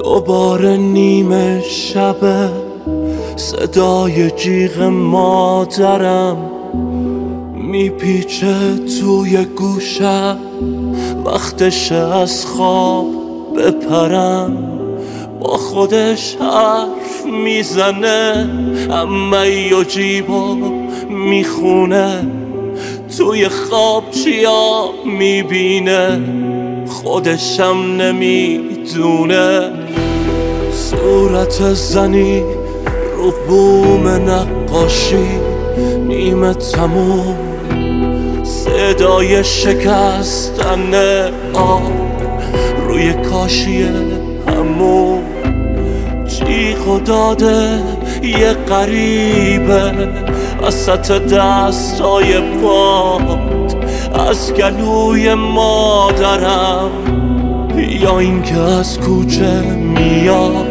دوباره نیمه شبه، صدای جیغ مادرم میپیچه توی گوشم. وقتش از خواب بپرم، با خودش حرف میزنه، عمه و جیبا میخونه، توی خواب چیا میبینه خودشم نمیدونه. صورت زنی رو بوم نقاشی نیمه تموم، صدای شکستن آب روی کاشی همون، جیغ و داده یه غریبه وسط دستای پات، از گلوی مادرم یا اینکه از کوچه میاد.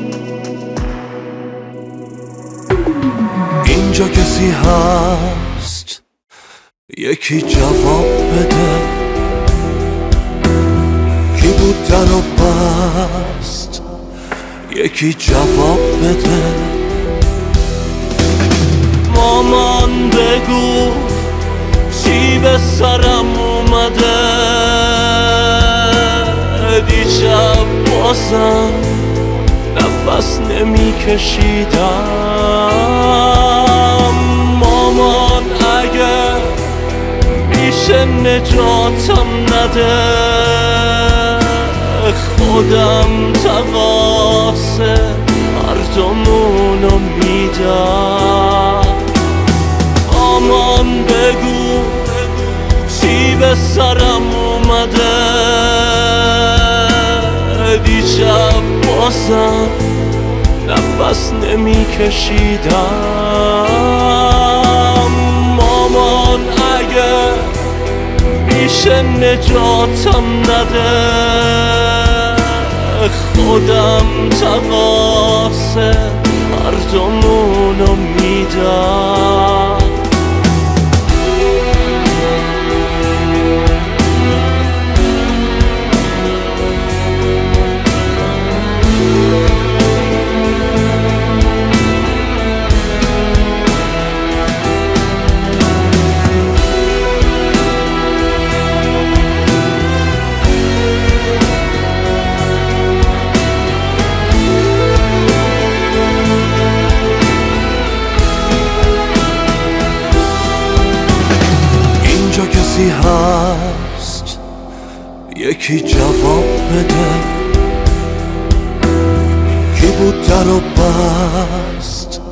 اینجا کسی هست یکی جواب بده، کی بود در و بست یکی جواب بده. مامان بگو چی به سرم اومده، دیشب بازم نفس نمی کشیدم. مامان اگه میشه نجاتم نده، خودم تقاصه مردمونو میدم. مامان بگو چی به سرم اومده، دیشب بازم نفس نمی کشیدم. مامان اگه میشه نجاتم نده، خودم تقاصه مردمونو میدم. اینجا کسی هست یکی جواب بده، کی بود در و بست